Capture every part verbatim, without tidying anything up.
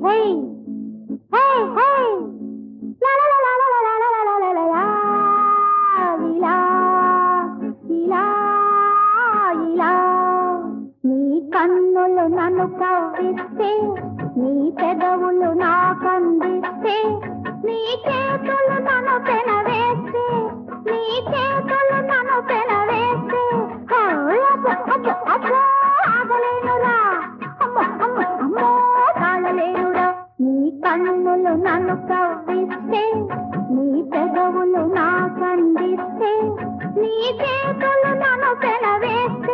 కన్నులు నన్ను కవ్విస్తే నీ పెదవులు నాకందిస్తే నీ చేతులు నన్ను పెనవేస్తే నీ చేతులు నన్ను పెనవేస్తే అబ్బో ఆగలేనురా అమ్మో అమ్మో అమ్మో తాళలేనురా నీ కన్నులు నన్ను కవ్విస్తే నీ పెదవులు నాకందిస్తే నీ చేతులు నన్ను పెనవేస్తే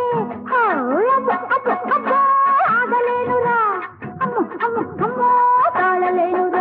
అబ్బో ఆగలేనురా అమ్మో అమ్మో అమ్మో తాళలేనురా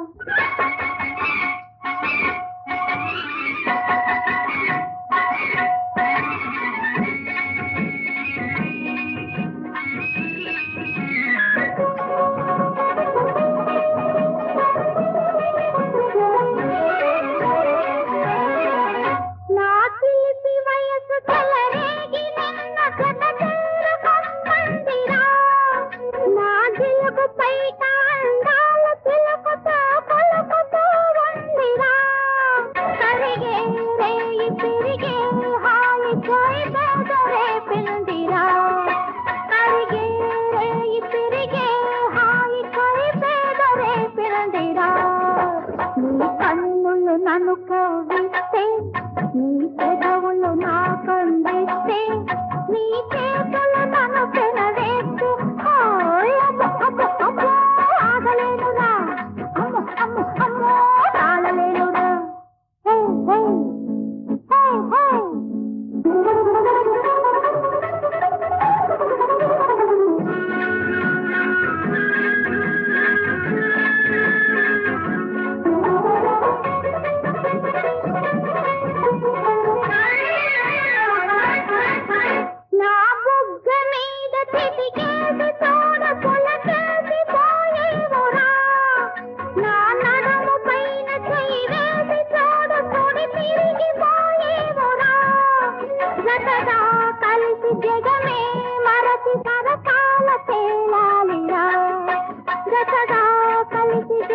నన్ను కవ్విస్తే నీ పెదవులు నాకందిస్తే నీ చేతులు నన్ను పెనవేస్తే అబ్బో ఆగలేనురా అమ్మో అమ్మో అమ్మో తాళలేనురా హే హే హే హే కలిసి జగమే మరచి తరకాల తేలాలిరా గతగా కలిసి